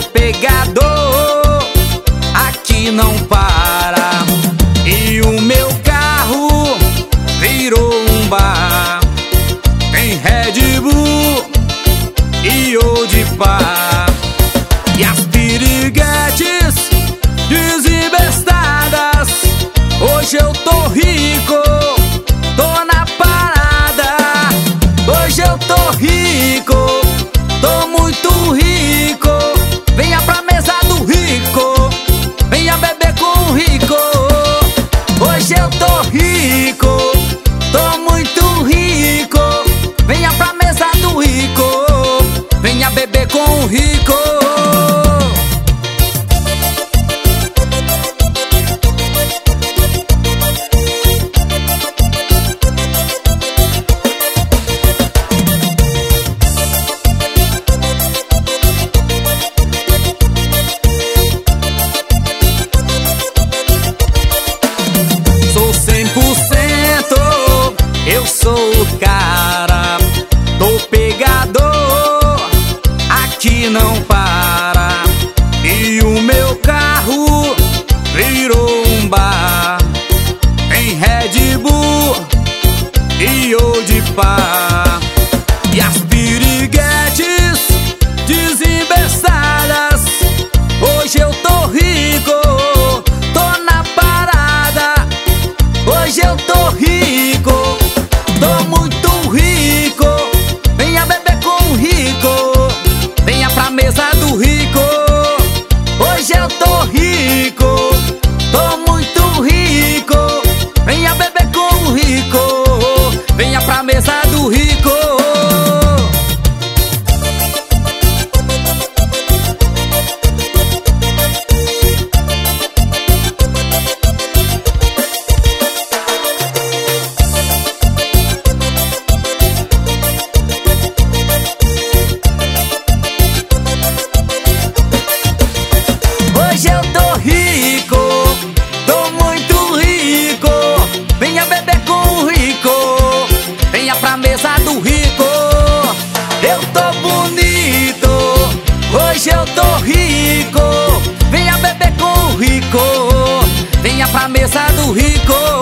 pegador, aqui não para. E o meu carro virou um bar. Tem Red Bull e Old Par. E as piriguetes desembestadas. Hoje eu tô rico, tô na parada. Hoje eu tô rico, tô muito rico. Venha pra mesa do rico, venha beber com o rico. Hoje eu tô rico, tô muito rico. Venha pra mesa do rico, venha beber com o rico. Eu sou o cara, tô pegador, aqui não para. E o meu carro virou um bar. Tem Red Bull e Old Par. E as piriguetes desembestadas. Hoje eu tô rico, tô na parada. Hoje eu tô rico, tô muito rico. Venha beber com o rico, venha pra mesa do rico. Hoje eu tô rico, tô muito rico. Venha beber com o rico, venha pra mesa do rico. Hoje eu tô rico, tô muito rico. Venha beber com o rico, venha pra mesa do rico. Eu tô bonito, hoje eu tô rico. Venha beber com o rico, venha pra mesa do rico.